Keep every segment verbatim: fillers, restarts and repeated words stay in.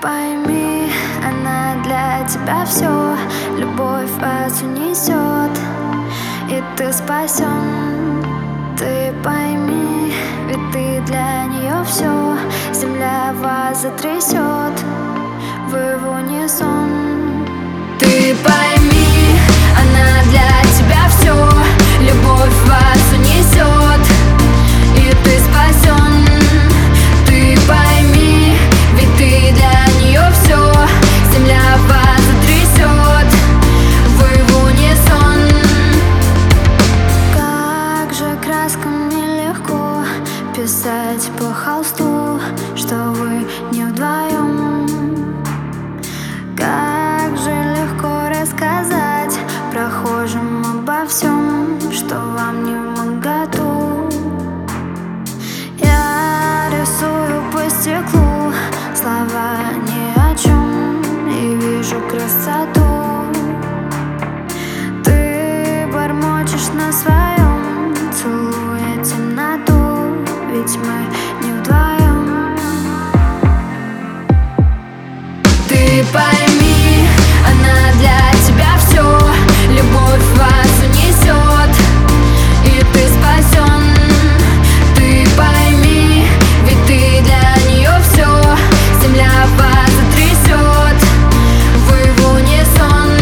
пойми, она для тебя все. Любовь вас унесет, и ты спасен. Ты пойми, ведь ты для нее все. Земля вас затрясет, вы в унисон. Ты пойми, она для тебя все. Любовь вас унесет, и ты спасен. Ты пойми, ведь ты для нее все. Земля вас затрясет, вы в унисон. Как же краскам нелегко писать по холсту, что вы не вдвоем. Как же легко рассказать прохожим обо всем, что вам не вмоготу. Я рисую по стеклу слова ни о чем и вижу красоту. Ты бормочешь на своем, целуя темноту, ведь мы не вдвоем. Ты пойми, она для тебя все. Любовь вас унесет, и ты спасен. Ты пойми, ведь ты для нее все. Земля вас затрясет, вы в унисон.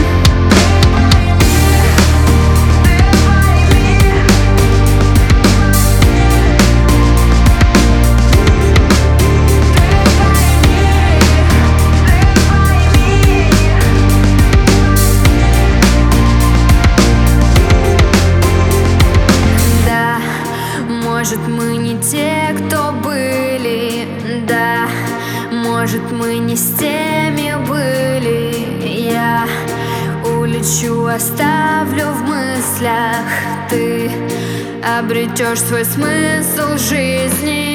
Может, мы не те, кто были, да. Может, мы не с теми были. Я улечу, оставлю в мыслях. Ты обретешь свой смысл жизни.